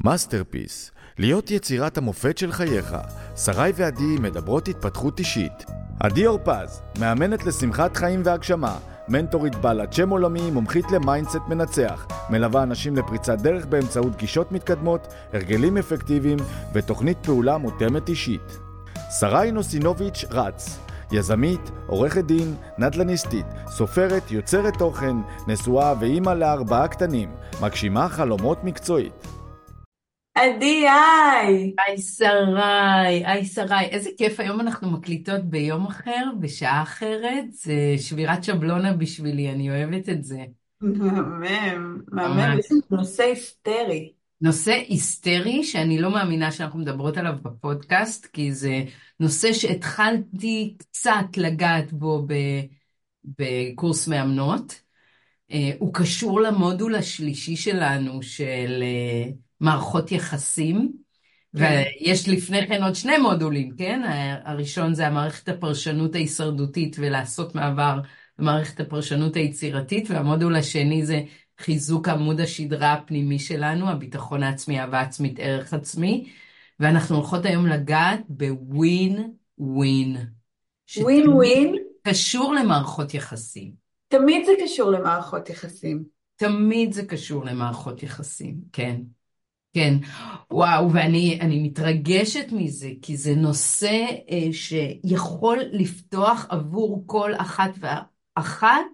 מאסטרפיס, להיות יצירת המופת של חייך. שרי ועדי מדברות התפתחות אישית. עדי אורפז, מאמנת לשמחת חיים והגשמה, מנטורית בעלת שם עולמי, מומחית למיינדסט מנצח, מלווה אנשים לפריצת דרך באמצעות גישות מתקדמות, הרגלים אפקטיביים ותוכנית פעולה מותאמת אישית. שרי נוסינוביץ' רץ, יזמית, עורכת דין, נדל"ניסטית, סופרת, יוצרת תוכן, נשואה ואימא ל4 קטנים, מגשימה חלומות מקצועית. עדי, היי! היי שרי, איזה כיף, היום אנחנו מקליטות ביום אחר, בשעה אחרת, זה שבירת שבלונה בשבילי, אני אוהבת את זה. מהמם, יש לנו נושא היסטרי. נושא היסטרי שאני לא מאמינה שאנחנו מדברות עליו בפודקאסט, כי זה נושא שהתחלתי קצת לגעת בו בקורס מאמנות. הוא קשור למודול השלישי שלנו של מערכות יחסים, ויש לפני כן עוד 2 מודולים, כן? הראשון זה המערכת הפרשנות ההישרדותית ולעשות מעבר למערכת הפרשנות היצירתית, והמודול השני זה חיזוק עמוד השדרה הפנימי שלנו, הביטחון העצמי, אהבה עצמית, ערך עצמי, ואנחנו הולכות היום לגעת בווין ווין. ווין ווין? קשור למערכות יחסים. תמיד זה קשור למערכות יחסים. תמיד זה קשור למערכות יחסים, כן. כן, וואו, ואני מתרגשת מזה, כי זה נושא שיכול לפתוח עבור כל אחת ואחת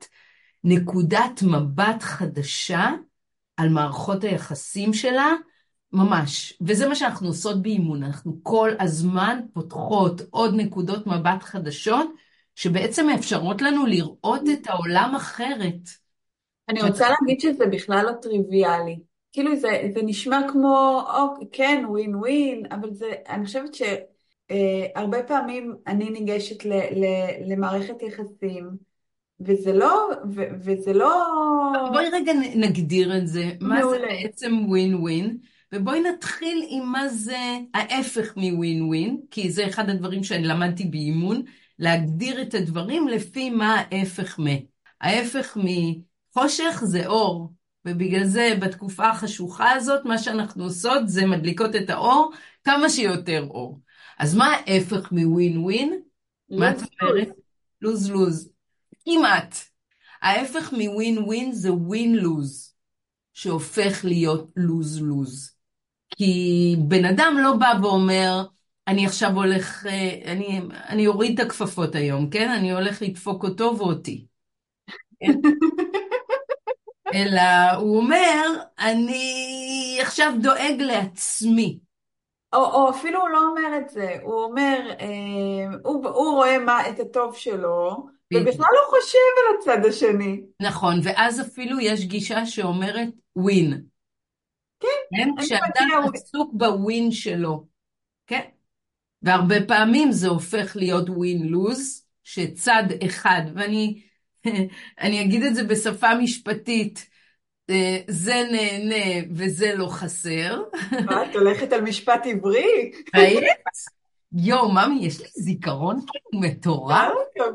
נקודת מבט חדשה על מערכות היחסים שלה, ממש. וזה מה שאנחנו עושות באימון, אנחנו כל הזמן פותחות עוד נקודות מבט חדשות, שבעצם מאפשרות לנו לראות את העולם אחרת. אני רוצה להגיד שזה בכלל לא טריוויאלי. כאילו זה נשמע כמו, כן, ווין ווין, אבל אני חושבת שהרבה פעמים אני ניגשת למערכת יחסים, וזה לא... בואי רגע נגדיר את זה, מה זה בעצם ווין ווין, ובואי נתחיל עם מה זה ההפך מווין ווין, כי זה אחד הדברים שאני למדתי באימון, להגדיר את הדברים לפי מה ההפך ההפך מחושך זה אור, ובגלל זה בתקופה החשוכה הזאת, מה שאנחנו עושות זה מדליקות את האור, כמה שיותר אור. אז מה ההפך מווין ווין? מה את אומרת? לוז לוז. כמעט. ההפך מווין ווין זה ווין לוז, שהופך להיות לוז לוז. כי בן אדם לא בא ואומר, אני עכשיו הולך, אני אוריד את הכפפות היום, כן? אני הולך לדפוק אותו ואותי. כן? אלא הוא אומר, אני עכשיו דואג לעצמי. או אפילו הוא לא אומר את זה, הוא אומר, הוא רואה את הטוב שלו, ובכלל לא חושב על הצד השני. נכון, ואז אפילו יש גישה שאומרת ווין. כן. כשאדם עסוק בווין שלו. כן. והרבה פעמים זה הופך להיות ווין לוז, שצד אחד, ואני אגיד את זה בשפה משפטית, זה נהנה וזה לא חסר. את הולכת על משפט עברי? ראית? יו, ממי, יש לי זיכרון מטורף.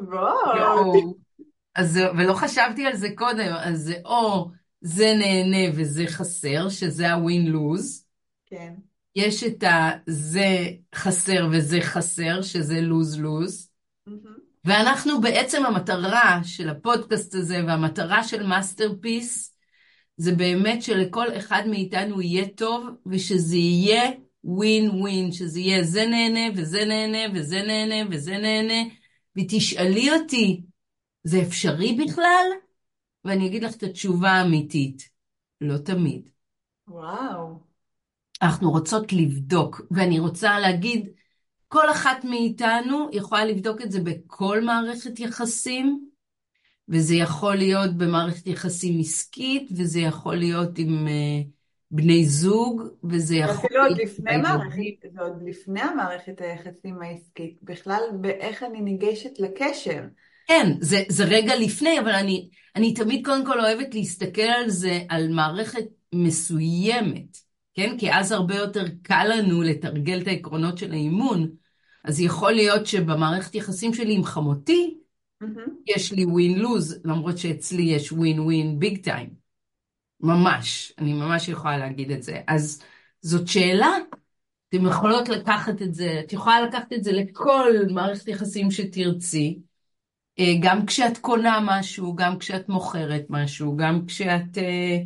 ולא חשבתי על זה קודם, אז זה או זה נהנה וזה חסר, שזה הווין לוז. כן. יש את זה חסר וזה חסר, שזה לוז לוז. ואנחנו בעצם המטרה של הפודקאסט הזה, והמטרה של מאסטרפיס, זה באמת שלכל אחד מאיתנו יהיה טוב, ושזה יהיה ווין ווין, שזה יהיה זה נהנה וזה נהנה וזה נהנה וזה נהנה, ותשאלי אותי, זה אפשרי בכלל? ואני אגיד לך את התשובה האמיתית, לא תמיד. וואו. אנחנו רוצות לבדוק, ואני רוצה להגיד, כל אחת מאיתנו יכולה לבדוק את זה בכל מערכת יחסים, וזה יכול להיות במערכת יחסים עסקית, וזה יכול להיות עם בני זוג, וזה יכול להיות... זה עוד לפני המערכת היחסים העסקית, בכלל באיך אני ניגשת לקשר. כן, זה רגע לפני, אבל אני תמיד קודם כל אוהבת להסתכל על זה, על מערכת מסוימת, כן? כי אז הרבה יותר קל לנו לתרגל את העקרונות של האימון, אז יכול להיות שבמערכת יחסים שלי עם חמותי, יש לי ווין לוז, למרות שאצלי יש ווין ווין ביג טיים. ממש, אני ממש יכולה להגיד את זה. אז זאת שאלה. אתם יכולות לקחת את זה, את יכולה לקחת את זה לכל מערכת יחסים שתרצי, גם כשאת קונה משהו, גם כשאת מוכרת משהו, גם כשאת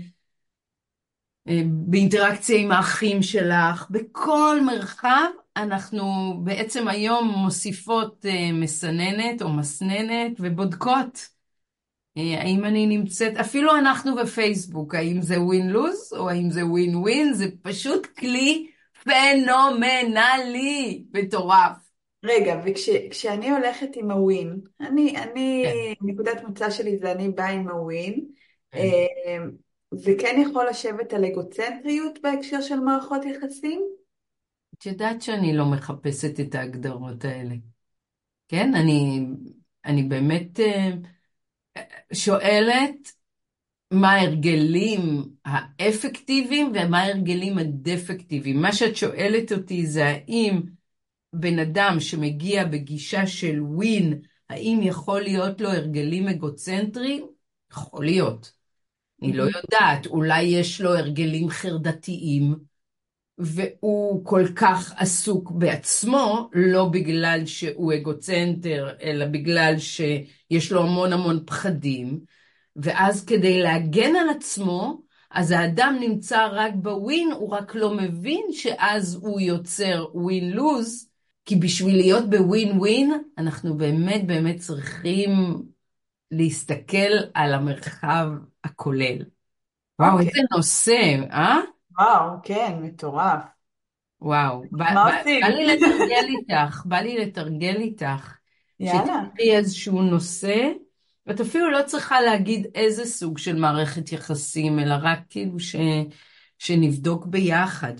באינטראקציה עם האחים שלך, בכל מרחב אנחנו בעצם היום מוסיפות מסננת או מסננת ובודקות. האם אני נמצאת, אפילו אנחנו בפייסבוק, האם זה ווין-לוז או האם זה ווין-ווין, זה פשוט כלי פנומנלי, מטורף. רגע, וכשאני הולכת עם הווין, כן, נקודת מוצא שלי זה אני באה עם הווין, כן. זה כן יכול לשבת על אגוצנטריות בהקשר של מערכות יחסים? את יודעת שאני לא מחפשת את ההגדרות האלה. כן, אני באמת שואלת מה ההרגלים האפקטיביים ומה ההרגלים הדפקטיביים. מה שאת שואלת אותי זה האם בן אדם שמגיע בגישה של ווין, האם יכול להיות לו הרגלים אגוצנטריים? יכול להיות. אני לא יודעת, אולי יש לו הרגלים חרדתיים, והוא כל כך עסוק בעצמו, לא בגלל שהוא אגוצנטר, אלא בגלל שיש לו המון המון פחדים, ואז כדי להגן על עצמו, אז האדם נמצא רק בווין, הוא רק לא מבין שאז הוא יוצר ווין-לוז, כי בשביל להיות בווין-ווין, אנחנו באמת באמת צריכים להסתכל על המרחב הכולל. וואו, אוקיי, איזה נושא, אה? וואו, כן, מטורף. וואו, מה בא עושים? לי לתרגל איתך, בא לי לתרגל איתך, יאללה. שתקחי איזשהו נושא, ואת אפילו לא צריכה להגיד איזה סוג של מערכת יחסים, אלא רק כאילו שנבדוק ביחד.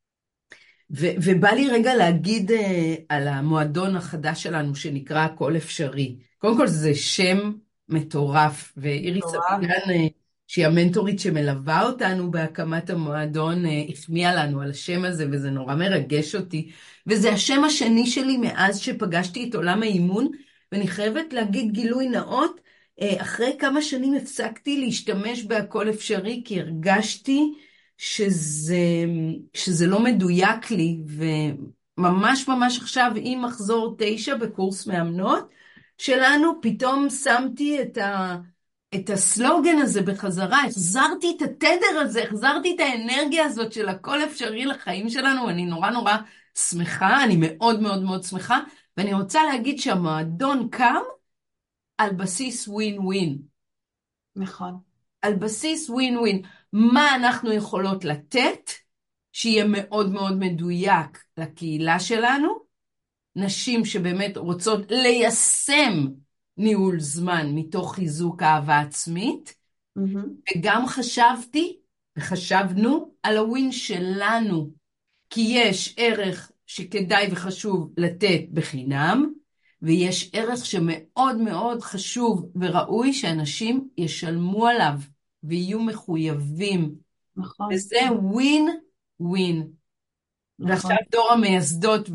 ובא לי רגע להגיד על המועדון החדש שלנו שנקרא הכל אפשרי. קודם כל זה שם מטורף, ואיריס מטורף. אבידן, שהיא המנטורית שמלווה אותנו בהקמת המועדון, החמיאה לנו על השם הזה, וזה נורא מרגש אותי. וזה השם השני שלי מאז שפגשתי את עולם האימון, ואני חייבת להגיד גילוי נאות, אחרי כמה שנים הפסקתי להשתמש בהכל אפשרי, כי הרגשתי שזה, שזה לא מדויק לי, וממש ממש עכשיו עם מחזור 9 בקורס מאמנות שלנו, פתאום שמתי את הסלוגן הזה בחזרה, החזרתי את התדר הזה, החזרתי את האנרגיה הזאת של הכל אפשרי לחיים שלנו, אני נורא נורא שמחה, אני מאוד מאוד מאוד שמחה, ואני רוצה להגיד שהמועדון קם על בסיס ווין ווין. נכון. על בסיס ווין ווין. מה אנחנו יכולות לתת שיהיה מאוד מאוד מדויק לקהילה שלנו? נשים שבאמת רוצות ליישם ניהול זמן מתוך חיזוק אהבה עצמית, מהמם. וגם חשבתי וחשבנו על הווין שלנו, כי יש ערך שכדאי וחשוב לתת בחינם, ויש ערך שמאוד מאוד חשוב וראוי שאנשים ישלמו עליו ויהיו מחויבים. נכון, וזה ווין ווין. ועכשיו נכון. דור המייסדות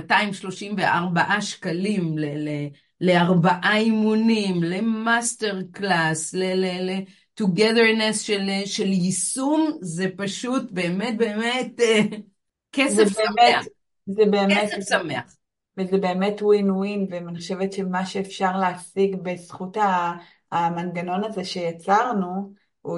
ב-234 שקלים לארבעה אימונים, למאסטר קלאס, ל-togetherness של יישום, זה פשוט באמת באמת זה כסף באמת, שמח. זה באמת, כסף שמח. וזה באמת ווין ווין, ואני חושבת שמה שאפשר להשיג בזכות המנגנון הזה שיצרנו,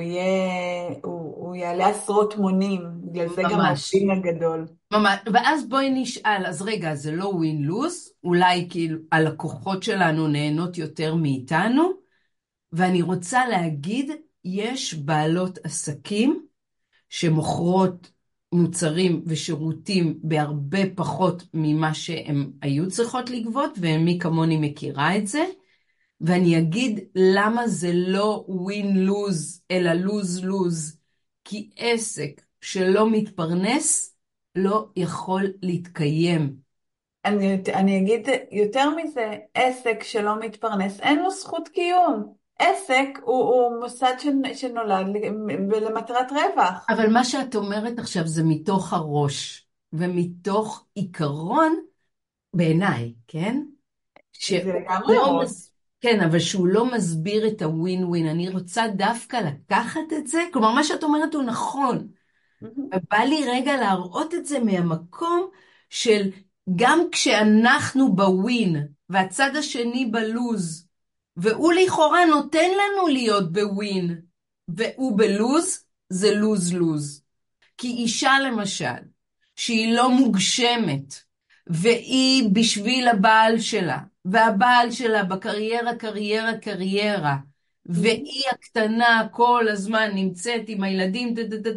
הוא יעלה עשרות מונים, בגלל זה גם ממש. הווין הגדול. ממש. ואז בואי נשאל, אז רגע, זה לא ווין-לוז? אולי כאילו הלקוחות שלנו נהנות יותר מאיתנו? ואני רוצה להגיד, יש בעלות עסקים שמוכרות מוצרים ושירותים בהרבה פחות ממה שהם היו צריכות לגבות, ומי כמוני מכירה את זה. ואני אגיד למה זה לא ווין-לוז, אלא לוז-לוז. כי עסק שלא מתפרנס, לא יכול להתקיים. אני אגיד יותר מזה, עסק שלא מתפרנס, אין לו זכות קיום. עסק הוא מוסד שנולד למטרת רווח. אבל מה שאת אומרת עכשיו זה מתוך הראש, ומתוך עיקרון, בעיניי, כן? זה שהוא לגמרי לא ראש. כן, אבל שהוא לא מסביר את הווין ווין. אני רוצה דווקא לקחת את זה, כלומר מה שאת אומרת הוא נכון, מהמם. ובא לי רגע להראות את זה מהמקום של גם כשאנחנו בווין, והצד השני בלוז, והוא לכאורה נותן לנו להיות בווין, והוא בלוז, זה לוז-לוז. כי אישה למשל, שהיא לא מוגשמת, והיא בשביל הבעל שלה, והבעל שלה בקריירה, קריירה, קריירה, והיא הקטנה כל הזמן נמצאת עם הילדים,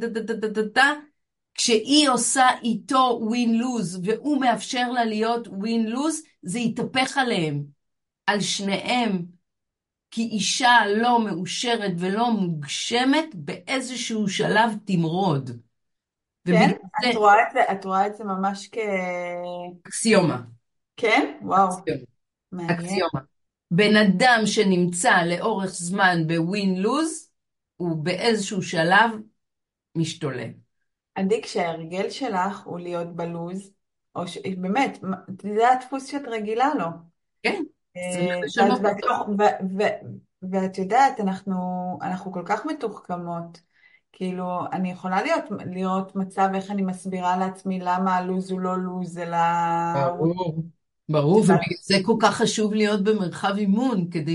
כשהיא עושה איתו ווין-לוז, והוא מאפשר לה להיות ווין-לוז, זה יתהפך עליהם, על שניהם, כי אישה לא מאושרת ולא מוגשמת, באיזשהו שלב תמרוד. כן? ובגלל זה, את רואה את זה ממש אקסיומה, כן? וואו, אקסיומה, מעניין. אקסיומה. בן אדם שנמצא לאורך זמן בווין-לוז, הוא באיזשהו שלב משתולל. עדי, כשההרגל שלך הוא להיות בלוז, באמת, זה הדפוס שאת רגילה לו. כן, צריך ואת, לשנות ואת, אותו. לא- ואת יודעת, אנחנו כל כך מתוחכמות. כאילו, אני יכולה לראות מצב איך אני מסבירה לעצמי למה הלוז הוא לא לוז, אלא הוא... ברור, ברור, ובגלל זה כל כך חשוב להיות במרחב אימון, כדי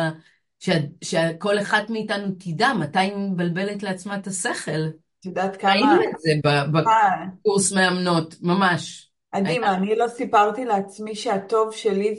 שכל אחת מאיתנו תדע מתי היא מבלבלת לעצמה את השכל. את יודעת ראינו כמה... את זה בקורס מאמנות, ממש. עדימה, אני לא סיפרתי לעצמי שהטוב שלי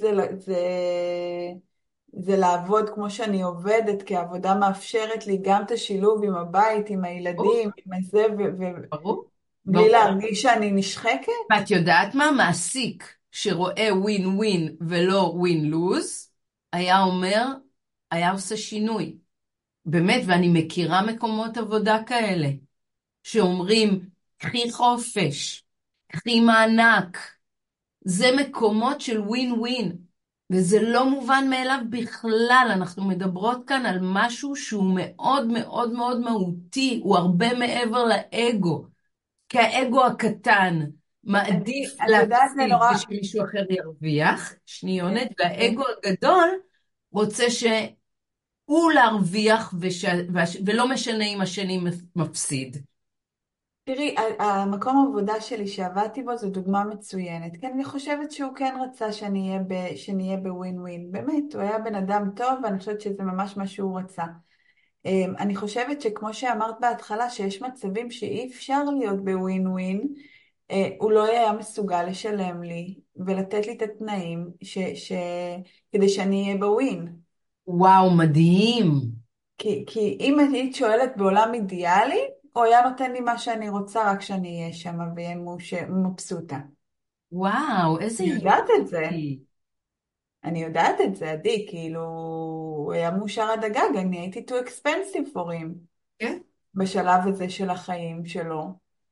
זה לעבוד כמו שאני עובדת, כי העבודה מאפשרת לי גם את השילוב עם הבית, עם ברור, הילדים, עם זה, ברור, ובלי ברור. להרגיש שאני נשחקת. ואת יודעת מה? מעסיק שרואה ווין ווין ולא ווין לוז, היה אומר, היה עושה שינוי. באמת, ואני מכירה מקומות עבודה כאלה, שאומרים, קחי חופש, קחי מענק. זה מקומות של ווין ווין, וזה לא מובן מאליו בכלל. אנחנו מדברות כאן על משהו שהוא מאוד מאוד מאוד מהותי, הוא הרבה מעבר לאגו. כי האגו הקטן מעדיף את יודעת, זה להפסיד נורא... ושמישהו אחר ירוויח, כן, שניונת, כן. והאגו הגדול רוצה שהוא להרוויח ולא משנה אם השני מפסיד. תראי, המקום העבודה שלי שעבדתי בו זו דוגמה מצוינת. כן, אני חושבת שהוא כן רצה שנהיה בווין ווין. באמת, הוא היה בן אדם טוב, ואני חושבת שזה ממש מה שהוא רצה. אני חושבת שכמו שאמרת בהתחלה, שיש מצבים שאי אפשר להיות בווין ווין, הוא לא היה מסוגל לשלם לי ולתת לי את התנאים כדי שאני אהיה בווין. וואו, מדהים. כי אם היית שואלת בעולם אידיאלי, הוא היה נותן לי מה שאני רוצה, רק שאני אהיה שם ואהיה מבסוטה. וואו, איזה אני יודעת את זה. יופי. אני יודעת את זה, עדי, כאילו, הוא היה מאושר עד הגג, אני הייתי too expensive for him כן. בשלב הזה של החיים שלו.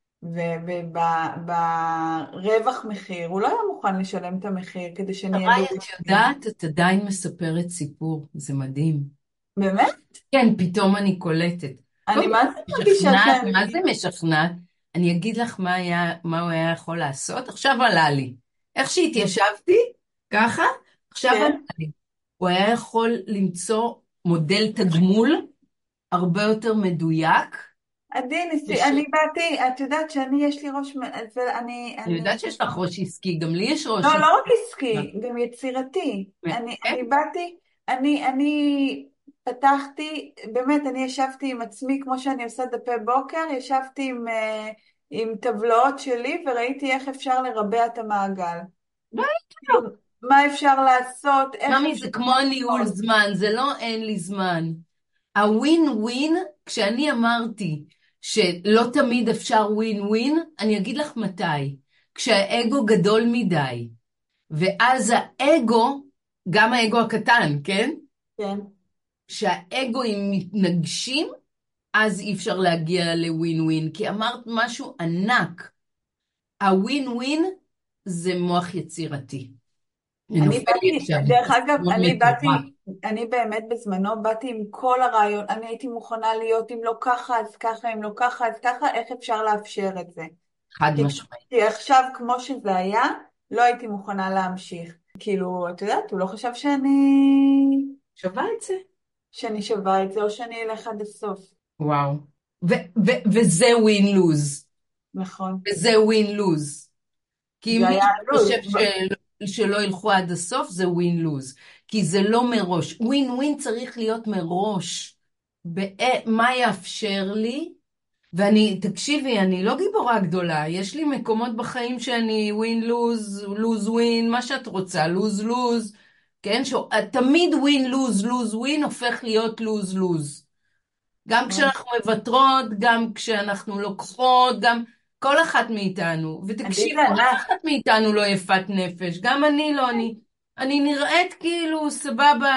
וברווח מחיר, הוא לא היה מוכן לשלם את המחיר כדי שנהיה שריי, את בווין. יודעת, את עדיין מספרת סיפור, זה מדהים. באמת? כן, פתאום אני קולטת. אני קודם מה כל, זה מרגישה משכנעת, מה זה שאני... משכנעת? אני אגיד לך מה הוא היה יכול לעשות, עכשיו עלה לי. איך שהתיישבתי, ככה, עכשיו עלה כן. לי. הוא היה יכול למצוא מודל תגמול הרבה יותר מדויק. עדי, וש... אני באתי, את יודעת שאני, יש לי ראש, אני יודעת שיש לך ראש עסקי, גם לי יש ראש לא, עסקי. לא רק עסקי, גם יצירתי. אני כן? באתי, אני פתחתי, באמת, אני ישבתי עם עצמי, כמו שאני עושה דפי בוקר, ישבתי עם טבלאות שלי, וראיתי איך אפשר לרבע את המעגל. כאילו, מה אפשר לעשות, איך ממי, אפשר זה כמו הניהול לעשות. זמן, זה לא אין לי זמן. הווין ווין, כשאני אמרתי שלא תמיד אפשר ווין ווין, אני אגיד לך מתי. כשהאגו גדול מדי, ואז האגו, גם האגו הקטן, כן? כן. כשהאגואים מתנגשים, אז אי אפשר להגיע לווין ווין, כי אמרת משהו ענק. הווין ווין זה מוח יצירתי. אני אני נופל לי באתי, עכשיו, דרך אגב, סיפור מטורף. אני באמת בזמנו באתי עם כל הרעיון, אני הייתי מוכנה להיות אם לא ככה אז ככה, אם לא ככה אז ככה, איך אפשר לאפשר את זה? חד כי, משמעית. כי עכשיו כמו שזה היה, לא הייתי מוכנה להמשיך. כאילו, את יודעת, הוא לא חשב שווה את זה. שאני שווה את זה, או שאני אלך עד הסוף. וואו. וזה ווין לוז. נכון. וזה ווין לוז. כי אם זה היה מישהו לוז. חושב שלא ילכו עד הסוף, זה ווין לוז. כי זה לא מראש. ווין ווין צריך להיות מראש. מה יאפשר לי? ואני, תקשיבי, אני לא גיבורה גדולה. יש לי מקומות בחיים שאני ווין לוז, לוז ווין, מה שאת רוצה, לוז לוז. כן? תמיד ווין לוז, לוז ווין הופך להיות לוז לוז. גם כשאנחנו מוותרות, גם כשאנחנו לוקחות, גם כל אחת מאיתנו. עדי ותקשיבו, אף וענת, אחת מאיתנו לא יפת נפש. גם אני לא, אני נראית כאילו סבבה.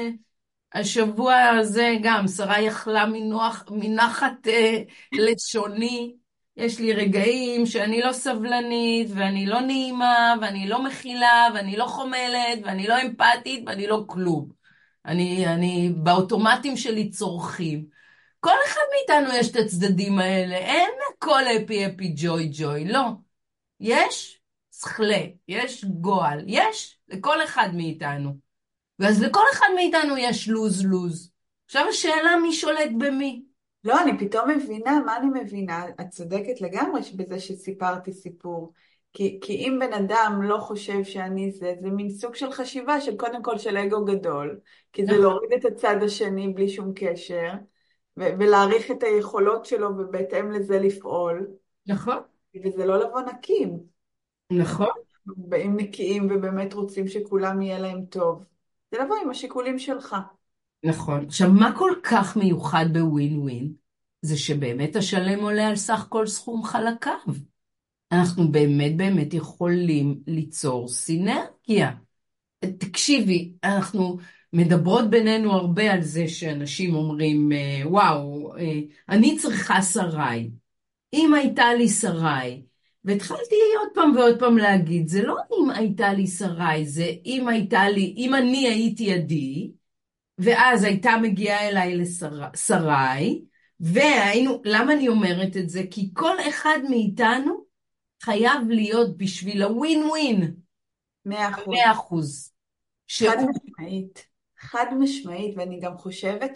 השבוע הזה גם, שרה יכלה מנחת לשוני. יש לי רגעים שאני לא סבלנית, ואני לא נעימה, ואני לא מכילה, ואני לא חומלת, ואני לא אמפתית, ואני לא כלום. אני באוטומטים שלי צורכים. כל אחד מאיתנו יש את הצדדים האלה, אין הכל אפי אפי ג'וי ג'וי, לא. יש שכלה, יש גועל, יש לכל אחד מאיתנו. ואז לכל אחד מאיתנו יש לוז לוז. עכשיו השאלה מי שולט במי. לא, אני פתאום מבינה, מה אני מבינה? את צודקת לגמרי בזה שסיפרתי סיפור. כי אם בן אדם לא חושב שאני זה מין סוג של חשיבה של קודם כל של אגו גדול, כי זה נכון, להוריד את הצד השני בלי שום קשר, ולהעריך את היכולות שלו ובהתאם לזה לפעול, נכון, וזה לא לבוא נקים. נכון, באים נקיים ובאמת רוצים שכולם יהיה להם טוב. זה לבוא עם השיקולים שלך. נכון. עכשיו, מה כל כך מיוחד בווין ווין? זה שבאמת השלם עולה על סך כל סכום חלקיו. אנחנו באמת באמת יכולים ליצור סינרגיה. תקשיבי, אנחנו מדברות בינינו הרבה על זה שאנשים אומרים, וואו, אני צריכה שריי. אם הייתה לי שריי, והתחלתי עוד פעם ועוד פעם להגיד, זה לא אם הייתה לי שריי, זה אם אני הייתי עדי, ואז הייתה מגיעה אליי לשריי, למה אני אומרת את זה? כי כל אחד מאיתנו חייב להיות בשביל הווין ווין, 100%. 100%. חד שהוא, משמעית. חד משמעית, ואני גם חושבת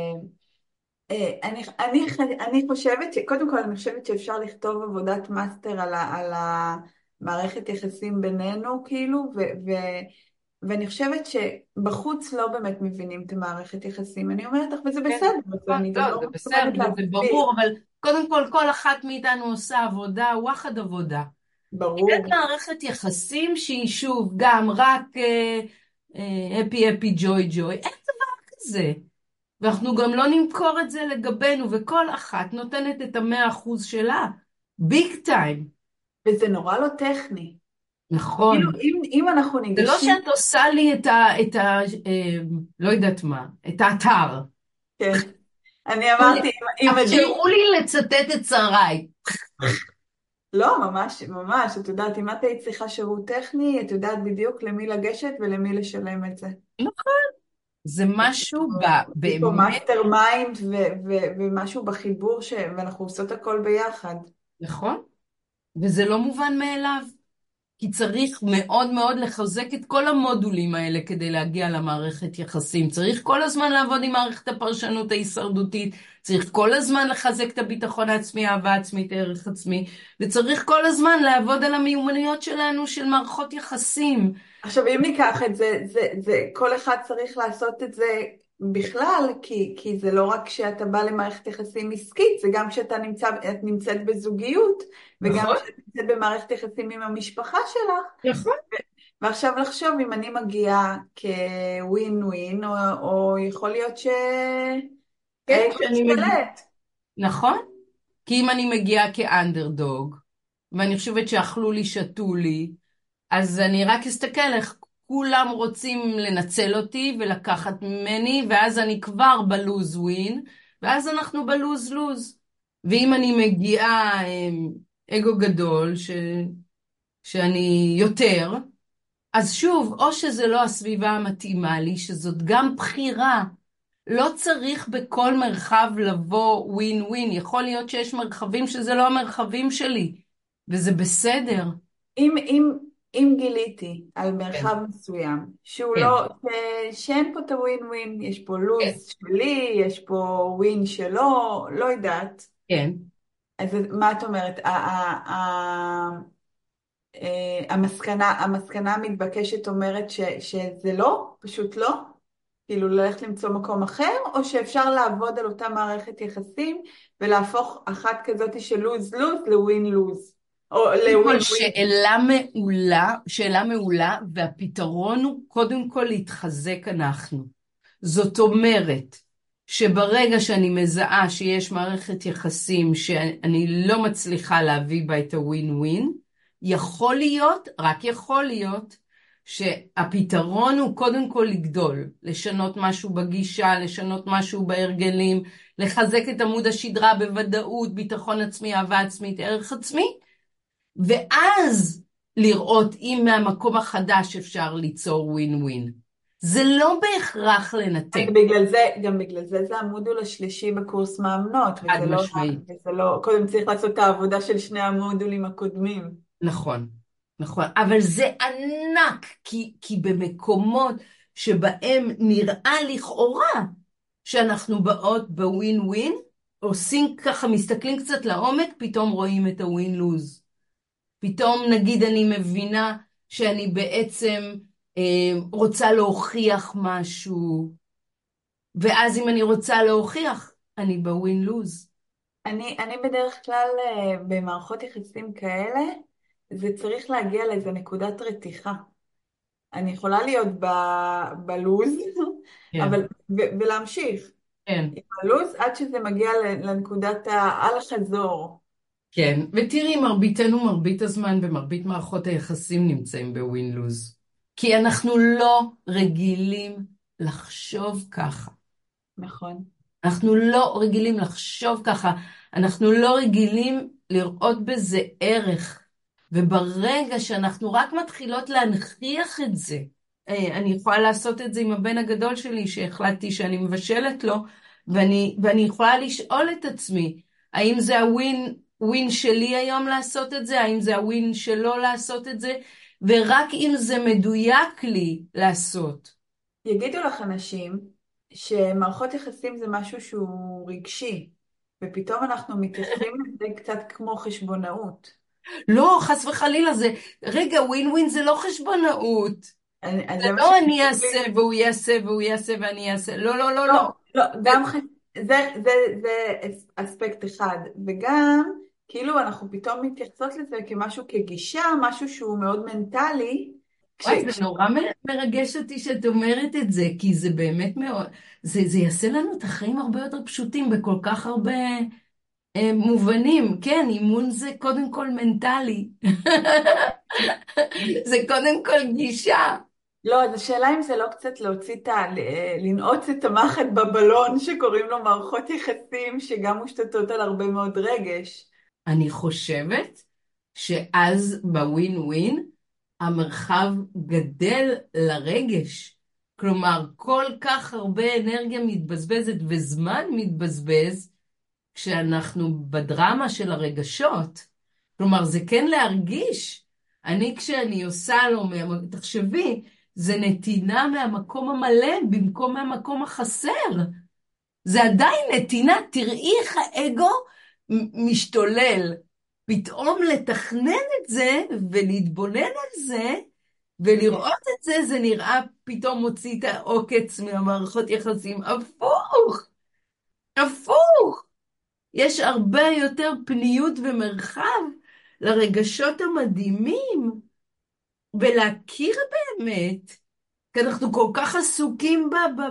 אני חושבת קודם כל אני חושבת שאפשר לכתוב עבודת מאסטר על המערכת יחסים בינינו, כאילו, ואני חושבת שבחוץ לא באמת מבינים את המערכת יחסים. אני אומרת לך, וזה כן, בסדר, נכון, ואני גם לא, לא זה מתכוונת בסדר, זה להסביר. ברור, אבל קודם כל, כל אחת מאיתנו עושה עבודה, וואחד עבודה. יש ברור. מערכת יחסים שהיא שוב גם רק הפי הפי ג'וי ג'וי, אין דבר כזה. ואנחנו גם לא נמכור את זה לגבינו, וכל אחת נותנת את 100% שלה, ביג טיים. וזה נורא לא טכני. כאילו, נכון. אם אנחנו זה לא ניגשים, שאת עושה לי לא יודעת מה, את האתר. כן, אני אמרתי, אם עדי, אפשרו לי לצטט את שריי. לא, ממש, ממש, את יודעת, אם את היית צריכה שירות טכני, את יודעת בדיוק למי לגשת ולמי לשלם את זה. נכון. זה משהו יש פה באמת, מאסטר מיינד ומשהו בחיבור ואנחנו עושות הכל ביחד. נכון? וזה לא מובן מאליו. כי צריך מאוד מאוד לחזק את כל המודולים האלה כדי להגיע למערכת יחסים. צריך כל הזמן לעבוד עם מערכת הפרשנות ההישרדותית, צריך כל הזמן לחזק את הביטחון העצמי, אהבה עצמית, ערך עצמי, וצריך כל הזמן לעבוד על המיומנויות שלנו של מערכות יחסים. עכשיו, אם ניקח את זה, כל אחד צריך לעשות את זה בכלל, כי זה לא רק שאתה בא למערכת יחסים עסקית, זה גם שאתה את נמצאת בזוגיות, וגם נכון, כשאת נמצאת במערכת יחסים עם המשפחה שלך. נכון. ועכשיו לחשוב אם אני מגיעה כווין ווין, או יכול להיות כן, שהאגו כשאני מגיעה. משתלט. נכון? כי אם אני מגיעה כאנדרדוג, ואני חושבת שאכלו לי, שתו לי, אז אני רק אסתכל איך כולם רוצים לנצל אותי ולקחת ממני, ואז אני כבר בלוז ווין, ואז אנחנו בלוז לוז. ואם אני מגיעה אגו גדול, שאני יותר, אז שוב, או שזה לא הסביבה המתאימה לי, שזאת גם בחירה. לא צריך בכל מרחב לבוא ווין ווין. יכול להיות שיש מרחבים שזה לא המרחבים שלי, וזה בסדר. אם גיליתי על כן, מרחב מסוים, שהוא כן, לא, שאין פה את הווין ווין, יש פה כן. לוז שלי, יש פה ווין שלו, לא יודעת. כן. אז מה את אומרת? המסקנה המתבקשת אומרת שזה לא, פשוט לא? כאילו ללכת למצוא מקום אחר, או שאפשר לעבוד על אותה מערכת יחסים ולהפוך אחת כזאת של לוז-לוז לווין-לוז, או קודם כל, לווין-ווין. שאלה מעולה, והפתרון הוא קודם כל להתחזק אנחנו. זאת אומרת, שברגע שאני מזהה שיש מערכת יחסים שאני לא מצליחה להביא בה את הווין ווין, יכול להיות, רק יכול להיות, שהפתרון הוא קודם כל לגדול, לשנות משהו בגישה, לשנות משהו בהרגלים, לחזק את עמוד השדרה בוודאות, ביטחון עצמי, אהבה עצמית, ערך עצמי, ואז לראות אם מהמקום החדש אפשר ליצור ווין ווין. זה לא בהכרח לנתק. גם בגלל זה זה המודול השלישי בקורס מאמנות, עד משמעית. וזה לא, קודם צריך לעשות את העבודה של שני המודולים הקודמים. נכון, נכון. אבל זה ענק, כי במקומות שבהם נראה לכאורה שאנחנו באות בווין ווין, עושים ככה, מסתכלים קצת לעומק, פתאום רואים את הווין לוז. פתאום נגיד אני מבינה שאני בעצם רוצה להוכיח משהו, ואז אם אני רוצה להוכיח, אני בווין לוז. אני בדרך כלל במערכות יחסים כאלה, זה צריך להגיע לאיזה נקודת רתיחה. אני יכולה להיות בלוז, כן, ולהמשיך כן. עם הלוז עד שזה מגיע לנקודת האל חזור. כן, ותראי, מרבית הזמן ומרבית מערכות היחסים נמצאים בווין לוז. כי אנחנו לא רגילים לחשוב ככה. נכון. אנחנו לא רגילים לחשוב ככה. אנחנו לא רגילים לראות בזה ערך. וברגע שאנחנו רק מתחילות להנכיח את זה, אני יכולה לעשות את זה עם הבן הגדול שלי, שהחלטתי שאני מבשלת לו, ואני יכולה לשאול את עצמי, האם זה הווין שלי היום לעשות את זה? האם זה הווין שלו לעשות את זה? ורק אם זה מדויק לי לעשות. יגידו לך אנשים שמערכות יחסים זה משהו שהוא רגשי, ופתאום אנחנו מתייחסים לזה קצת כמו חשבונאות. לא, חס וחלילה זה, רגע, ווין ווין זה לא חשבונאות. אז זה זה מה לא אני שחשוב אעשה לי. והוא יעשה והוא יעשה ואני אעשה. לא, לא, לא, לא, לא. לא, זה אספקט אחד, וגם כאילו אנחנו פתאום מתייחסות לזה כמשהו כגישה, משהו שהוא מאוד מנטלי. וואי, זה נורא מרגש אותי שאת אומרת את זה, כי זה באמת מאוד, זה יעשה לנו את החיים הרבה יותר פשוטים בכל כך הרבה מובנים. כן, אימון זה קודם כל מנטלי. זה קודם כל גישה. לא, אז השאלה אם זה לא קצת לנעוץ את המחט בבלון שקוראים לו מערכות יחסים, שגם מושתתות על הרבה מאוד רגש. אני חושבת שאז בווין ווין המרחב גדל לרגש. כלומר, כל כך הרבה אנרגיה מתבזבזת וזמן מתבזבז כשאנחנו בדרמה של הרגשות. כלומר, זה כן להרגיש. כשאני עושה לו, תחשבי, זה נתינה מהמקום המלא במקום מהמקום החסר. זה עדיין נתינה, תראי איך האגו משתולל. פתאום לתכנן את זה ולהתבונן על זה ולראות את זה, זה נראה פתאום מוציא את העוקץ מהמערכות יחסים. הפוך, הפוך. יש הרבה יותר פניות ומרחב לרגשות המדהימים ולהכיר באמת, כי אנחנו כל כך עסוקים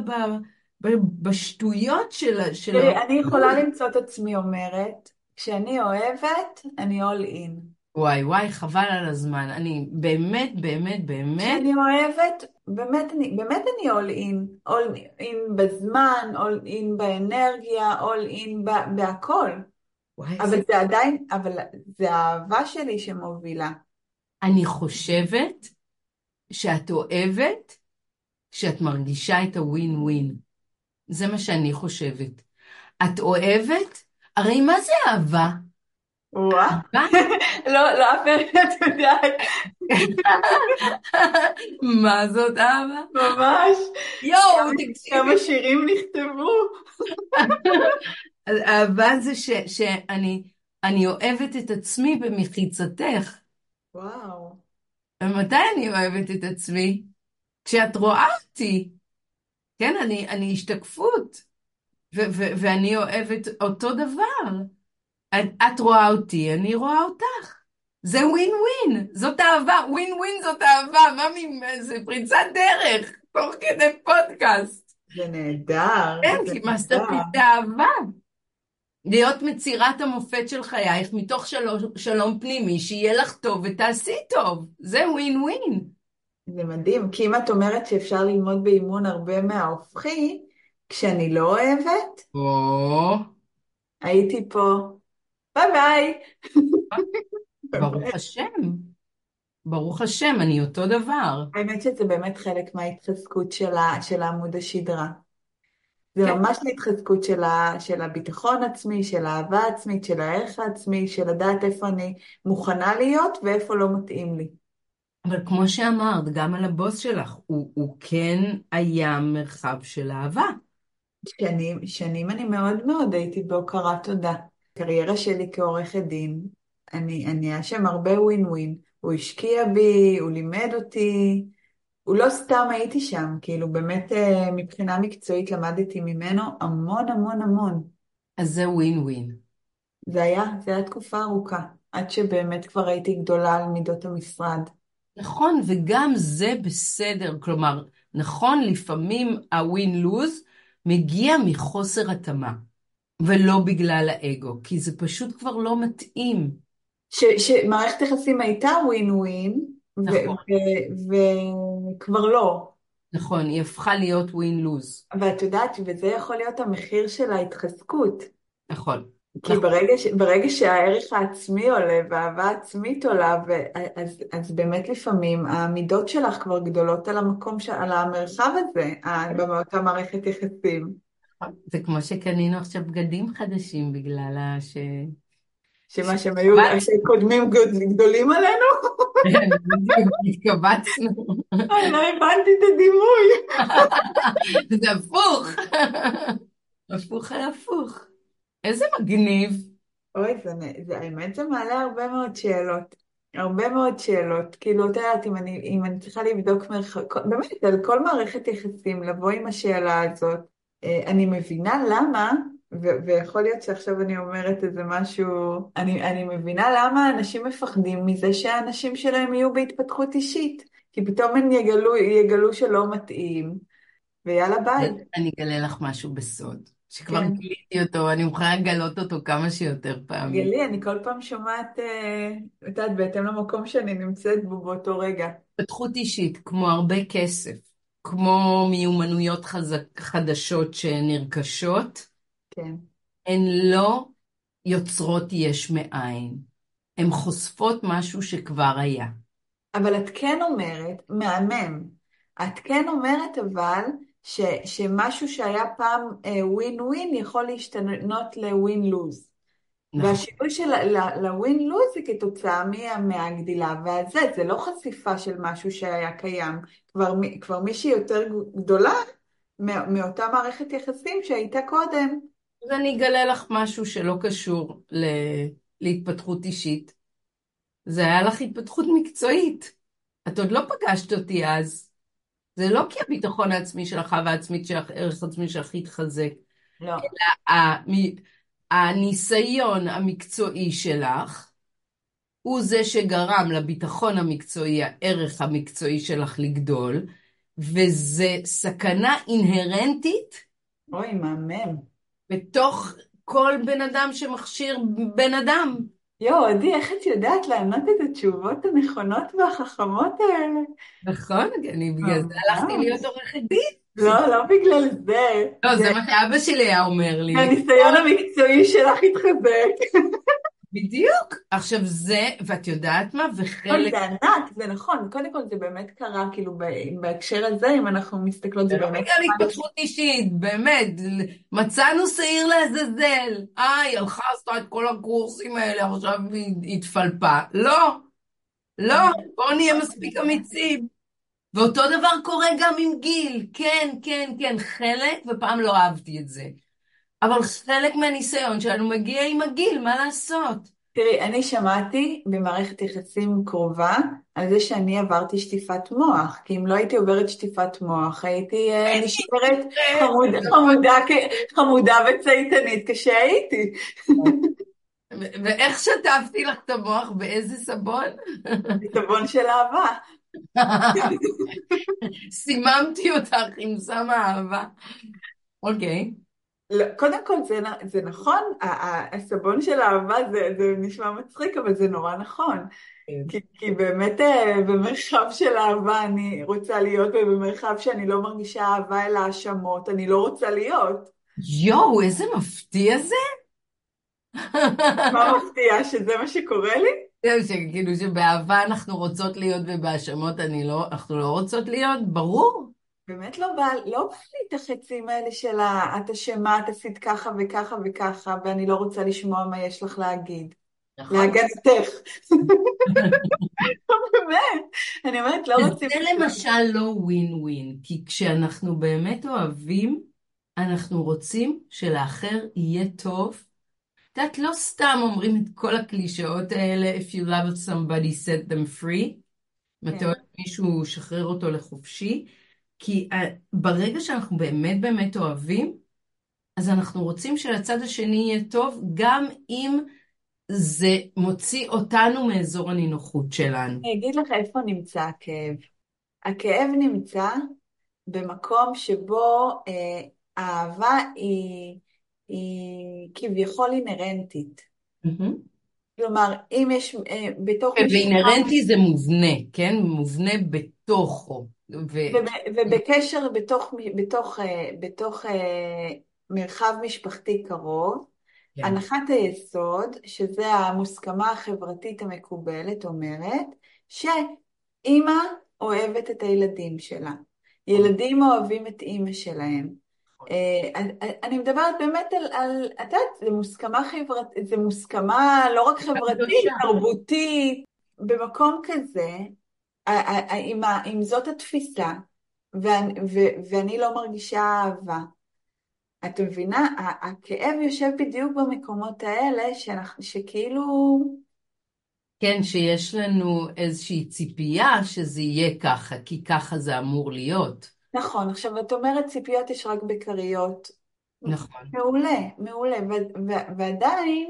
בשטויות של אני יכולה למצוא את עצמי אומרת, כשאני אוהבת, אני all in. וואי וואי, חבל על הזמן. אני באמת, באמת, באמת. כשאני אוהבת, באמת אני all in. all in בזמן, all in באנרגיה, all in בהכל. וואי, אבל זה עדיין, אבל זה האהבה שלי שמובילה. אני חושבת שאת אוהבת, שאת מרגישה את הווין ווין. זה מה שאני חושבת. את אוהבת? הרי מה זה אהבה? וואה. לא, את יודעת. מה זאת אהבה? ממש. יואו, תקשיבי. כמה שירים נכתבו. אז אהבה זה שאני אוהבת את עצמי במחיצתך. וואו. ומתי אני אוהבת את עצמי? כשאת רואה אותי, כן, אני השתקפות, ואני אוהבת אותו דבר. את רואה אותי, אני רואה אותך. זה ווין ווין, זאת אהבה, ווין ווין זאת אהבה, זה פריצת דרך, תוך כדי פודקאסט. זה נהדר, כן, זה כי נהדר. מאסטרפיס זה אהבה. להיות מצירת המופת של חייך מתוך שלום פנימי, שיהיה לך טוב ותעשי טוב. זה ווין ווין. זה מדהים, כי אם את אומרת שאפשר ללמוד באימון הרבה מההופכי, כשאני לא אוהבת, או, הייתי פה, ביי ביי. ברוך השם. ברוך השם, אני אותו דבר. האמת שזה באמת חלק מההתחזקות של עמוד השדרה. זה כן, ממש ההתחזקות של הביטחון עצמי, של האהבה עצמית, של הערך העצמי, של לדעת איפה אני מוכנה להיות ואיפה לא מתאים לי. אבל כמו שאמרת, גם על הבוס שלך, הוא כן היה מרחב של אהבה. שנים אני מאוד מאוד הייתי בהוקרת תודה. הקריירה שלי כעורכת דין, אני היה שם הרבה ווין ווין. הוא השקיע בי, הוא לימד אותי, הוא לא סתם הייתי שם, כאילו באמת מבחינה מקצועית למדתי ממנו המון המון המון. אז זה ווין ווין. זה היה תקופה ארוכה, עד שבאמת כבר הייתי גדולה על מידות המשרד. נכון, וגם זה בסדר. כלומר, נכון, לפעמים הווין לוז מגיע מחוסר התאמה, ולא בגלל האגו, כי זה פשוט כבר לא מתאים. שמערכת יחסים הייתה ווין ווין, נכון, וכבר לא. נכון, היא הפכה להיות ווין לוז. ואת יודעת, וזה יכול להיות המחיר של ההתחזקות. נכון, כי נכון. ברגע שהערך העצמי עולה והאהבה העצמית עולה, אז באמת לפעמים המידות שלך כבר גדולות על על המרחב הזה, באותה מערכת יחסים. זה כמו שקנינו עכשיו בגדים חדשים בגלל שמה שהם היו, שהתקבצנו. שקודמים גדולים עלינו? כן, בדיוק, התקבצנו. לא הבנתי את הדימוי. זה הפוך. הפוך על הפוך. איזה מגניב. אוי, האמת זה מעלה הרבה מאוד שאלות. הרבה מאוד שאלות. כאילו, את יודעת, אם אני צריכה לבדוק באמת, על כל מערכת יחסים, לבוא עם השאלה הזאת, אני מבינה למה, ויכול להיות שעכשיו אני אומרת איזה משהו, אני מבינה למה אנשים מפחדים מזה שהאנשים שלהם יהיו בהתפתחות אישית. כי פתאום הם יגלו שלא מתאים, ויאללה ביי. אני אגלה לך משהו בסוד, שכבר כן. גיליתי אותו, אני מוכנה לגלות אותו כמה שיותר פעמים. גלי, אני כל פעם שומעת, את יודעת, בהתאם למקום שאני נמצאת בו באותו רגע. התפתחות אישית, כמו הרבה כסף, כמו מיומנויות חדשות שנרכשות, כן. הן לא יוצרות יש מאין. הן חושפות משהו שכבר היה. אבל את כן אומרת, מהמם, את כן אומרת אבל שמשהו שהיה פעם ווין ווין יכול להשתנות לווין לוז. נכון. והשינוי של לווין לוז זה כתוצאה מהגדילה, זה לא חשיפה של משהו שהיה קיים. כבר מישהי יותר גדולה מאותה מערכת יחסים שהייתה קודם. אז אני אגלה לך משהו שלא קשור להתפתחות אישית. זה היה לך התפתחות מקצועית. את עוד לא פגשת אותי אז. זה לא כי הביטחון העצמי שלך והעצמית שלך, ערך עצמי שלך התחזק. לא. הניסיון המקצועי שלך הוא זה שגרם לביטחון המקצועי, הערך המקצועי שלך לגדול, וזה סכנה אינהרנטית אוי, מהמם. בתוך כל בן אדם שמכשיר בן אדם. יואו, עדי, איך את יודעת לענות את התשובות הנכונות והחכמות האלה? נכון, אני בגלל זה הלכתי ממש. להיות עורכת דין. לא, לא בגלל זה. לא, זה מה שאבא שלי היה אומר לי. הניסיון המקצועי שלך התחזק. בדיוק. עכשיו זה, ואת יודעת מה, אבל וחלק... זה ענק, זה נכון. קודם כל זה באמת קרה, כאילו בהקשר הזה, אם אנחנו מסתכלות, זה זה לא באמת בגלל קרה. התפתחות אישית, באמת. מצאנו שעיר לעזאזל. היא הלכה, עשתה את כל הקורסים האלה, עכשיו היא התפלפה. לא, לא, בואו נהיה מספיק אמיצים. ואותו דבר קורה גם עם גיל. כן, כן, כן, חלק, ופעם לא אהבתי את זה. אבל חלק מהניסיון שלנו מגיע עם הגיל, מה לעשות? תראי, אני שמעתי במערכת יחסים קרובה על זה שאני עברתי שטיפת מוח, כי אם לא הייתי עוברת שטיפת מוח, הייתי נשארת חמודה וצייתנית כשהייתי. ואיך שטפתי לך את המוח? באיזה סבון? סבון של אהבה. סיממתי אותך עם סם האהבה. אוקיי. לא, קודם כל זה נכון, הסבון של אהבה זה נשמע מצחיק, אבל זה נורא נכון. כי באמת במרחב של אהבה אני רוצה להיות, ובמרחב שאני לא מרגישה אהבה אלא האשמות, אני לא רוצה להיות. יואו, איזה מפתיע זה. מה מפתיע שזה מה שקורה לי? זהו, שכאילו שבאהבה אנחנו רוצות להיות ובהאשמות אנחנו לא רוצות להיות, ברור. באמת לא בא לי את החצים האלה של את אשמה, את עשית ככה וככה וככה, ואני לא רוצה לשמוע מה יש לך להגיד. נכון. להגנתך. באמת, אני אומרת, לא רוצים... זה למשל לא ווין ווין, כי כשאנחנו באמת אוהבים, אנחנו רוצים שלאחר יהיה טוב. את יודעת, לא סתם אומרים את כל הקלישאות האלה, if you love somebody, set them free. אם אתה כן. אוהב מישהו, שחרר אותו לחופשי. כי ברגע שאנחנו באמת באמת אוהבים, אז אנחנו רוצים שלצד השני יהיה טוב, גם אם זה מוציא אותנו מאזור הנינוחות שלנו. אני אגיד לך איפה נמצא הכאב. הכאב נמצא במקום שבו האהבה היא כביכול אינרנטית. כלומר, אם יש בתוך משפחה... ואינרנטי זה מובנה, כן? מובנה בתוכו. ובקשר בתוך מרחב משפחתי קרוב, כן. הנחת היסוד, שזה המוסכמה החברתית המקובלת, אומרת שאימא אוהבת את הילדים שלה. ילדים אוהבים את אימא שלהם. אני מדברת באמת את יודעת, זה מוסכמה חברתית, זה מוסכמה לא רק חברתית, תרבותית, במקום כזה, אם זאת התפיסה, ואני לא מרגישה אהבה, את מבינה? הכאב יושב בדיוק במקומות האלה, שכאילו... כן, שיש לנו איזושהי ציפייה שזה יהיה ככה, כי ככה זה אמור להיות. נכון, עכשיו את אומרת ציפיות יש רק בכריות. נכון. מעולה, מעולה, ועדיין,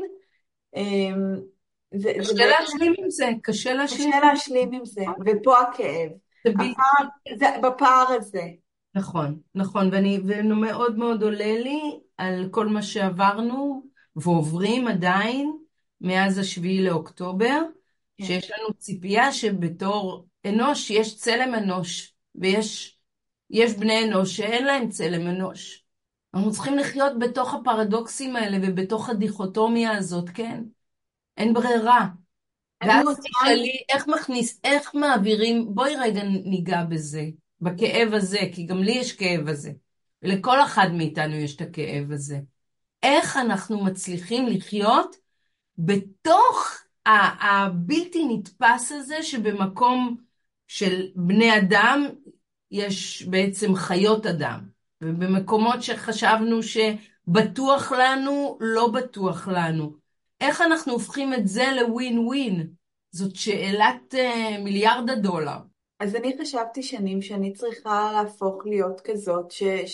קשה להשלים עם זה, קשה להשלים. קשה להשלים עם זה, ופה הכאב. זה בפער הזה. נכון, נכון, ומאוד מאוד עולה לי על כל מה שעברנו ועוברים עדיין מאז 7 לאוקטובר, שיש לנו ציפייה שבתור אנוש יש צלם אנוש, ויש בני אנוש שאין להם צלם אנוש. אנחנו צריכים לחיות בתוך הפרדוקסים האלה ובתוך הדיכוטומיה הזאת, כן? אין ברירה. ואז תשאלי איך מעבירים, בואי רגע ניגע בזה. בכאב הזה, כי גם לי יש כאב הזה, ולכל אחד מאיתנו יש את הכאב הזה. איך אנחנו מצליחים לחיות בתוך הבלתי נתפס הזה, שבמקום של בני אדם יש בעצם חיות אדם, ובמקומות שחשבנו שבטוח לנו, לא בטוח לנו. איך אנחנו הופכים את זה לווין ווין? זאת שאלת $1,000,000,000. אז אני חשבתי שנים שאני צריכה להפוך להיות כזאת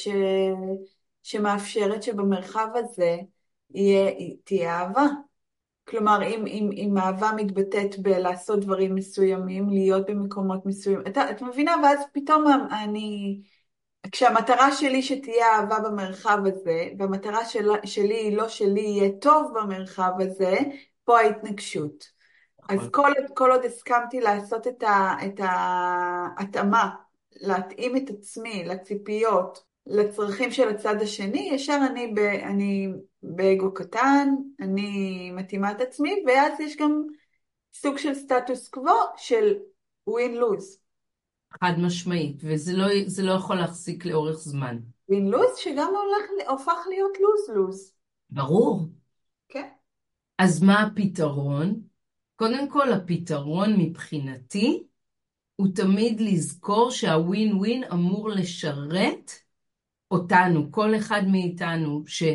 שמאפשרת שבמרחב הזה תהיה אהבה. כלומר, אם אהבה מתבטאת בלעשות דברים מסוימים, להיות במקומות מסוימים, את מבינה? ואז פתאום כשהמטרה שלי שתהיה אהבה במרחב הזה, והמטרה שלי לא שלי יהיה טוב במרחב הזה, פה ההתנגשות. אז כל עוד הסכמתי לעשות את ההתאמה, להתאים את עצמי לציפיות, לצרכים של הצד השני, ישר אני באגו קטן, אני מתאימה את עצמי, ואז יש גם סוג של סטטוס קוו של win-lose. חד משמעית, וזה לא יכול להחזיק לאורך זמן. win-lose שגם הופך להיות lose-lose. ברור. כן. אז מה הפתרון? קודם כל, הפתרון מבחינתי הוא תמיד לזכור שהווין ווין אמור לשרת אותנו, כל אחד מאיתנו,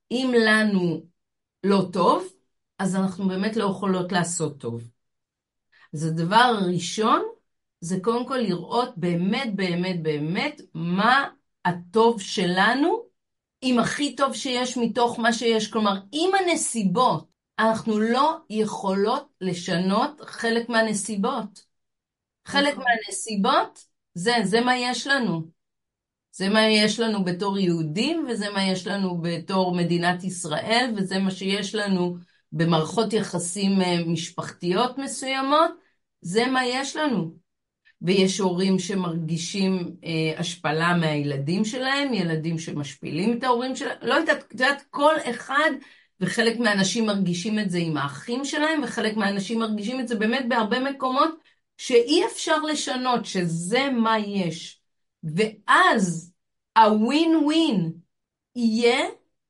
אם לנו לא טוב, אז אנחנו באמת לא יכולות לעשות טוב. אז הדבר הראשון, זה קודם כל לראות באמת, באמת, באמת, מה הטוב שלנו, עם הכי טוב שיש מתוך מה שיש. כלומר, עם הנסיבות, אנחנו לא יכולות לשנות חלק מהנסיבות. חלק נכון. מהנסיבות, זה מה יש לנו. זה מה יש לנו בתור יהודים, וזה מה יש לנו בתור מדינת ישראל, וזה מה שיש לנו במערכות יחסים משפחתיות מסוימות, זה מה יש לנו. ויש הורים שמרגישים השפלה מהילדים שלהם, ילדים שמשפילים את ההורים שלהם, לא יודעת, כל אחד, וחלק מהאנשים מרגישים את זה עם האחים שלהם, וחלק מהאנשים מרגישים את זה באמת בהרבה מקומות, שאי אפשר לשנות, שזה מה יש. ואז הווין ווין יהיה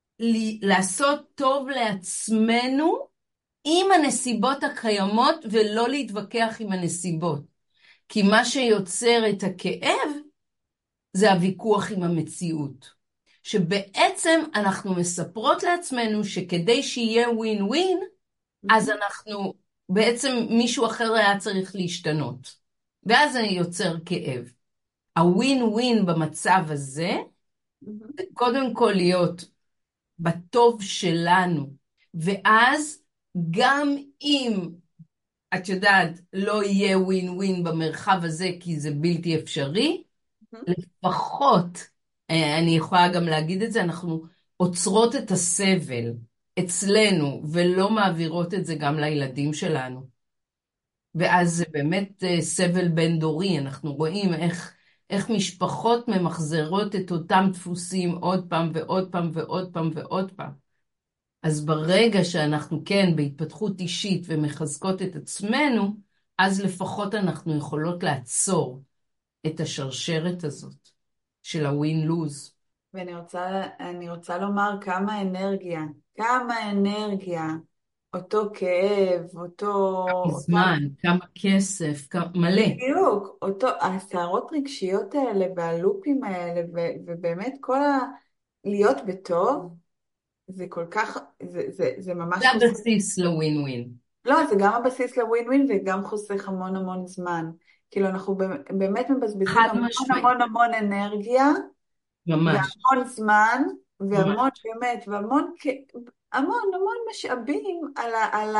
לעשות טוב לעצמנו עם הנסיבות הקיימות, ולא להתווכח עם הנסיבות. כי מה שיוצר את הכאב זה הוויכוח עם המציאות. שבעצם אנחנו מספרות לעצמנו שכדי שיהיה ווין ווין, אז אנחנו, בעצם מישהו אחר היה צריך להשתנות. ואז זה יוצר כאב. הווין ווין במצב הזה, זה קודם כל להיות בטוב שלנו. ואז גם אם את יודעת, לא יהיה ווין ווין במרחב הזה, כי זה בלתי אפשרי, לפחות, אני יכולה גם להגיד את זה, אנחנו עוצרות את הסבל אצלנו, ולא מעבירות את זה גם לילדים שלנו. ואז זה באמת סבל בין דורי, אנחנו רואים איך משפחות ממחזרות את אותם דפוסים עוד פעם ועוד פעם ועוד פעם ועוד פעם. אז ברגע שאנחנו כן בהתפתחות אישית ומחזקות את עצמנו, אז לפחות אנחנו יכולות לעצור את השרשרת הזאת של הווין-לוז. ואני רוצה לומר כמה אנרגיה, אותו כאב, זמן, כמה כסף, מלא. בדיוק, הסערות רגשיות האלה והלופים האלה, ובאמת להיות בטוב, זה כל כך, זה ממש זה חוסך. הבסיס לווין-ווין. לא, זה גם הבסיס לווין ווין וגם חוסך המון המון זמן. כאילו אנחנו באמת מבזבזים חד המון משמעית. המון המון אנרגיה, ממש. והמון זמן, והמון ממש. באמת, המון המון משאבים על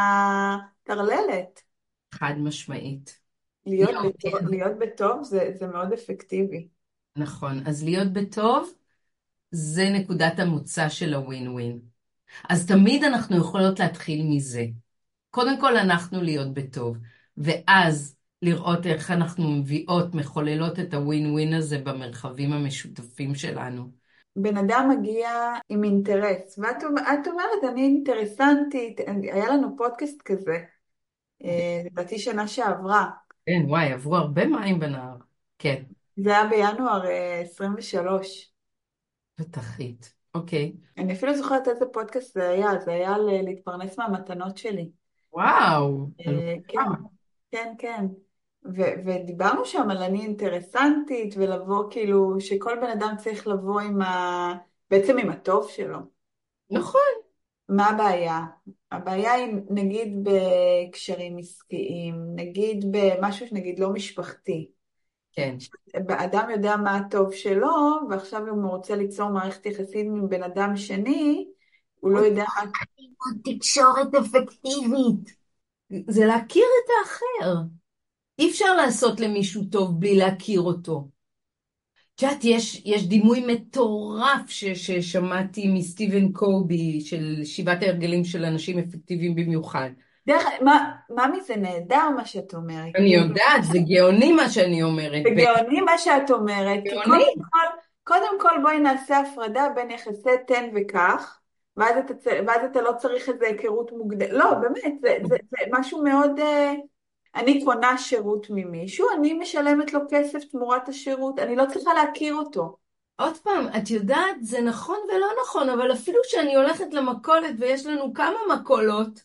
הטרללת. חד משמעית. להיות בטוב זה מאוד אפקטיבי. נכון, אז להיות בטוב זה נקודת המוצא של הווין-ווין. אז תמיד אנחנו יכולות להתחיל מזה. קודם כל אנחנו להיות בטוב, ואז לראות איך אנחנו מביאות, מחוללות את הווין-ווין הזה במרחבים המשותפים שלנו. בן אדם מגיע עם אינטרס, ואת אומרת, אני אינטרסנטית, היה לנו פודקאסט כזה, לדעתי שנה שעברה. כן, וואי, עברו הרבה מים בנהר. כן. זה היה בינואר 23. בתחית. אוקיי. אני אפילו זוכרת איזה פודקאסט זה היה להתפרנס מהמתנות שלי. וואו. כן, כן, כן. ודיברנו שם על אני אינטרסנטית, ולבוא כאילו, שכל בן אדם צריך לבוא בעצם עם הטוב שלו. נכון. מה הבעיה? הבעיה היא נגיד בקשרים עסקיים, נגיד במשהו שנגיד לא משפחתי. כן. אדם יודע מה הטוב שלו, ועכשיו אם הוא רוצה ליצור מערכת יחסים עם בן אדם שני, הוא לא יודע מה... תקשורת אפקטיבית. זה להכיר את האחר. אי אפשר לעשות למישהו טוב בלי להכיר אותו. את יודעת, יש דימוי מטורף ששמעתי מסטיבן קובי, של 7 ההרגלים של אנשים אפקטיביים במיוחד. מה מזה נהדר מה שאת אומרת? אני יודעת, זה גאוני מה שאני אומרת. זה גאוני מה שאת אומרת. גאוני. קודם כל בואי נעשה הפרדה בין יחסי תן וכך, ואז אתה לא צריך איזה היכרות מוקדמת. לא, באמת, זה משהו מאוד... אני קונה שירות ממישהו, אני משלמת לו כסף תמורת השירות, אני לא צריכה להכיר אותו. עוד פעם, את יודעת, זה נכון ולא נכון, אבל אפילו שאני הולכת למכולת ויש לנו כמה מכולות,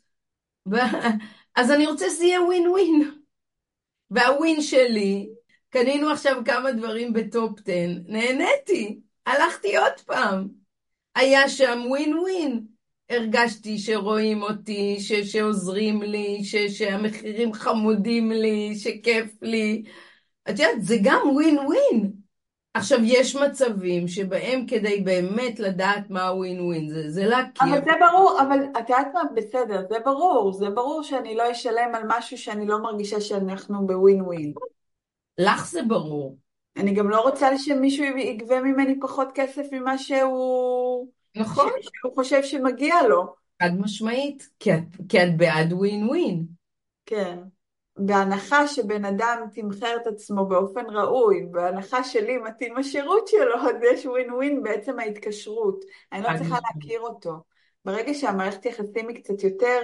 אז אני רוצה שזה יהיה ווין ווין. והווין שלי, קנינו עכשיו כמה דברים בטופ 10, נהניתי, הלכתי עוד פעם. היה שם ווין ווין. הרגשתי שרואים אותי, שעוזרים לי, שהמחירים חמודים לי, שכיף לי. את יודעת, זה גם ווין ווין. עכשיו, יש מצבים שבהם כדי באמת לדעת מה ווין ווין, זה להכיר. אבל זה ברור, אבל את יודעת מה? בסדר, זה ברור שאני לא אשלם על משהו שאני לא מרגישה שאנחנו בווין ווין. לך זה ברור. אני גם לא רוצה שמישהו יגבה ממני פחות כסף ממה שהוא... נכון. שהוא חושב שמגיע לו. חד משמעית, כי את בעד ווין ווין. כן. בהנחה שבן אדם תמחר את עצמו באופן ראוי, בהנחה שלי מתאים השירות שלו, אז יש ווין ווין בעצם ההתקשרות. אני לא צריכה להכיר אותו. ברגע שהמערכת יחסים היא קצת יותר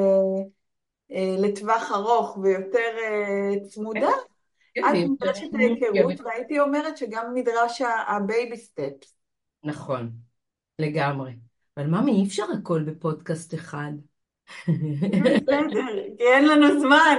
לטווח ארוך ויותר צמודה, אז נדרשת ההיכרות, והייתי אומרת שגם נדרש הבייבי סטפס. נכון, לגמרי. אבל ממי, אי אפשר הכל בפודקאסט אחד. בסדר, כי אין לנו זמן.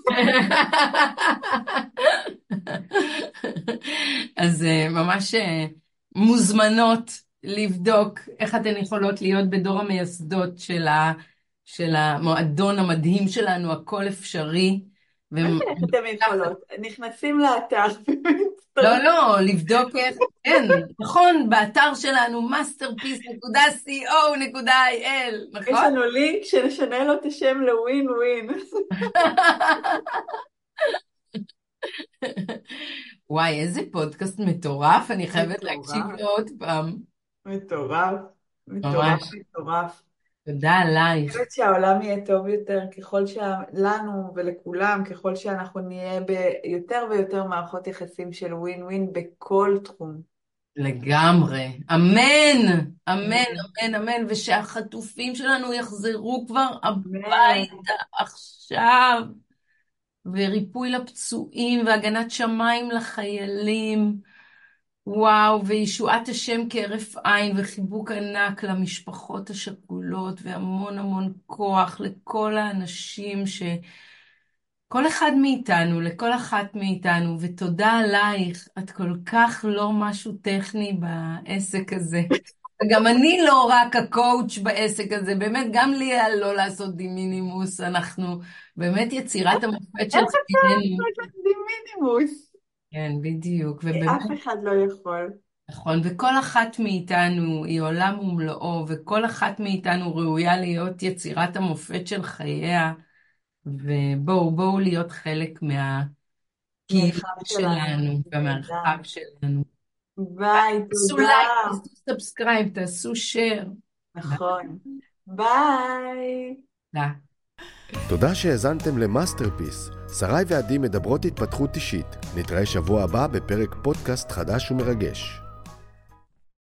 אז ממש מוזמנות לבדוק איך אתן יכולות להיות בדור המייסדות של המועדון המדהים שלנו, הכל אפשרי. איך אתם יכולות? נכנסים לאתר. לא, לבדוק איך, כן, נכון, באתר שלנו masterpiece.co.il, נכון? יש לנו לינק שנשנה לו את השם לווין ווין. וואי, איזה פודקאסט מטורף, אני חייבת להקשיב לו עוד פעם. מטורף. תודה עלייך. אני חושבת שהעולם יהיה טוב יותר ככל שלנו ולכולם, ככל שאנחנו נהיה ביותר ויותר מערכות יחסים של ווין ווין בכל תחום. לגמרי. אמן, אמן, אמן, אמן, ושהחטופים שלנו יחזרו כבר הביתה עכשיו. וריפוי לפצועים והגנת שמיים לחיילים. וואו, וישועת השם כהרף עין וחיבוק ענק למשפחות השכולות והמון המון כוח לכל האנשים כל אחד מאיתנו, לכל אחת מאיתנו, ותודה עלייך, את כל כך לא משהו טכני בעסק הזה. וגם אני לא רק הקואוץ' בעסק הזה, באמת גם לי היה לא לעשות דימינימוס, אנחנו באמת יצירת המופת של חיינו. איך אתה דימינימוס? כן, בדיוק. אף אחד לא יכול. נכון, וכל אחת מאיתנו היא עולם ומלואו, וכל אחת מאיתנו ראויה להיות יצירת המופת של חייה. ובואו להיות חלק מהקהילה שלנו, והמרחב שלנו. ביי, תעשו תודה. לייק, תעשו סאבסקרייב, תעשו שייר. נכון. ביי. תודה שהאזנתם למאסטרפיס. שרי ועדי מדברות התפתחות אישית. נתראה שבוע הבא בפרק פודקאסט חדש ומרגש.